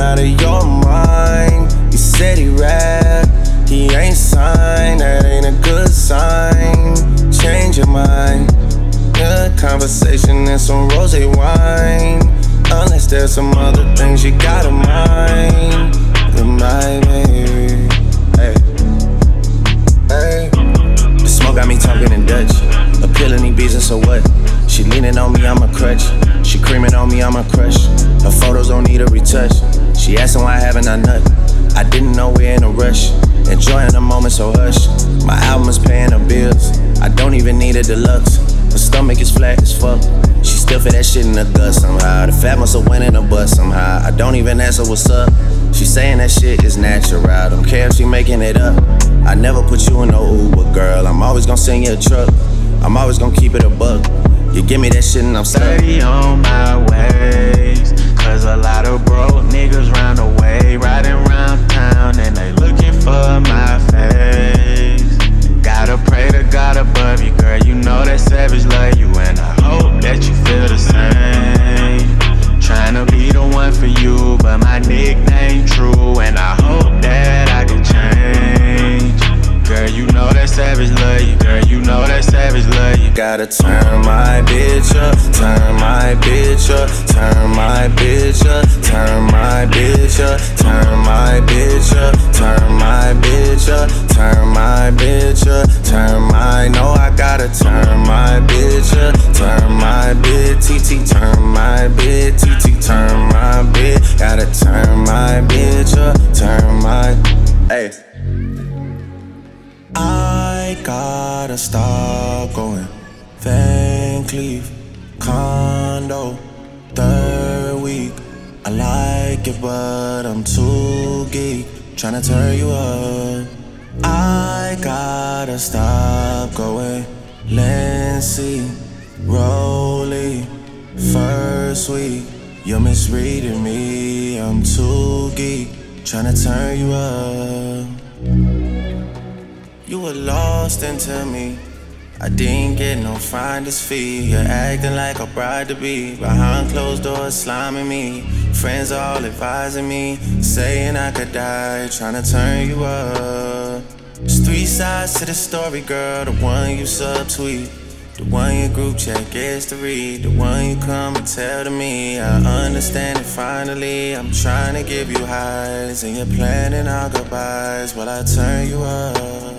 out of your mind. You said he rap, he ain't signed, that ain't a good sign. Change your mind. Good conversation and some rosé wine. Unless there's some other things you gotta mind. Good night, baby. Hey, hey. The smoke got me talking in Dutch. Appealing these beats and so what? She leaning on me, I'm a crutch. She creaming on me, I'm a crush. Her photos don't need a retouch. She asking why haven't I nut? I didn't know we're in a rush. Enjoying the moment, so hush. My album is paying the bills. I don't even need a deluxe. Her stomach is flat as fuck. She still fit that shit in the gut somehow. The fat must have went in her butt somehow. I don't even ask her what's up. She saying that shit is natural. Don't care if she making it up. I never put you in no Uber, girl. I'm always gonna send you a truck. I'm always gonna keep it a buck. You give me that shit and I'm stuck. 30 on my ways, cause a lot of broke niggas round the way, riding round town and they looking for my face. Gotta pray to God above you, girl, you know that savage love you, and I hope that you feel the same. Tryna be the one for you, but my nickname true, and I hope that I can change. Girl, you know that savage love you, girl, you know that savage love you. Gotta turn my bitch up, turn my bitch up, turn my bitch up, turn my bitch up, turn my bitch up, turn my bitch up, turn my bitch up, turn my, no, I gotta turn my bitch up, turn my bitch, TT, turn my bitch, TT, turn my bitch, gotta turn my bitch up, turn my, hey. I gotta stop going Van Cleef, condo, third week. I like it, but I'm too geek. Tryna turn you up. I gotta stop going Lancy, Rolly, first week. You're misreading me, I'm too geek. Tryna turn you up. You were lost into me. I didn't get no finder's fee. You're acting like a bride to be. Behind closed doors, sliming me. Friends all advising me, saying I could die, trying to turn you up. There's three sides to the story, girl. The one you subtweet, the one your group chat gets to read, the one you come and tell to me. I understand it finally. I'm trying to give you highs, and you're planning our goodbyes while I turn you up.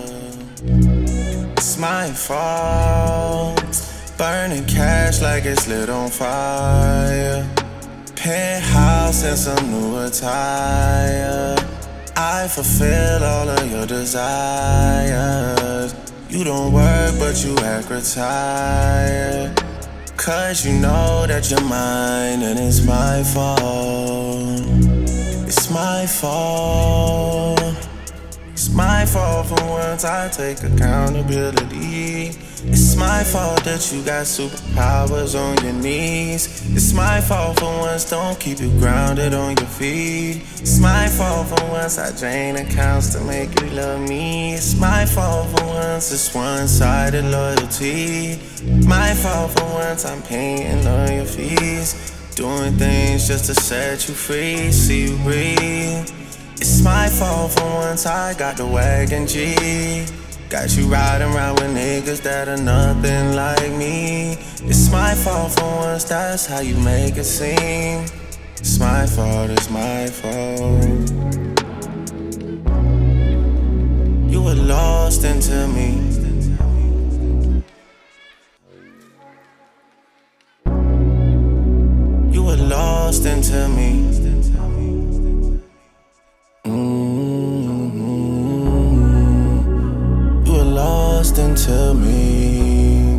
It's my fault, burning cash like it's lit on fire. Penthouse and some new attire. I fulfill all of your desires. You don't work but you act retired. Cause you know that you're mine and it's my fault. It's my fault. It's my fault for once I take accountability. It's my fault that you got superpowers on your knees. It's my fault for once, don't keep you grounded on your feet. It's my fault for once I drain accounts to make you love me. It's my fault for once, it's one-sided loyalty. My fault for once, I'm paying all your fees. Doing things just to set you free, see you breathe. It's my fault for once I got the wagon G. Got you riding around with niggas that are nothing like me. It's my fault for once, that's how you make it seem. It's my fault, it's my fault. You were lost into me. You were lost into me. Lost into me.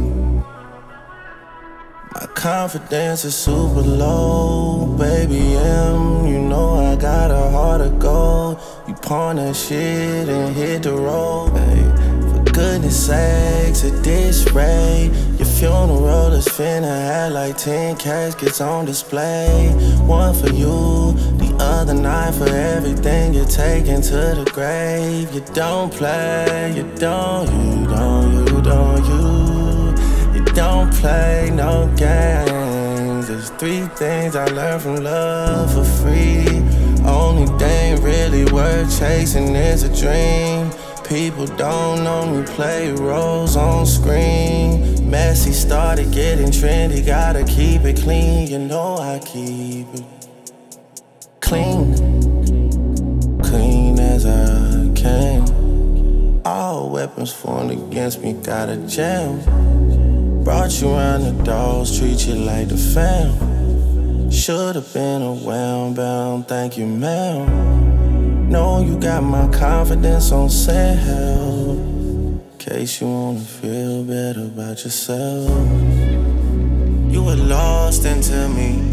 My confidence is super low, baby M. You know I got a heart of gold. You pawn that shit and hit the road, babe. For goodness sakes, at this rate, your funeral is finna have like 10 caskets on display. One for you, the other 9 for everything you're taking to the grave. You don't play, you don't play no games. There's 3 things I learned from love for free. Only thing really worth chasing is a dream. People don't only play roles on screen. Messy started getting trendy, gotta keep it clean. You know I keep it clean, clean as I can. All weapons formed against me got a jam. Brought you around the dogs, treat you like the fam. Should've been a well-bound, thank you, ma'am. Know you got my confidence on sale. In case you wanna feel better about yourself. You were lost into me,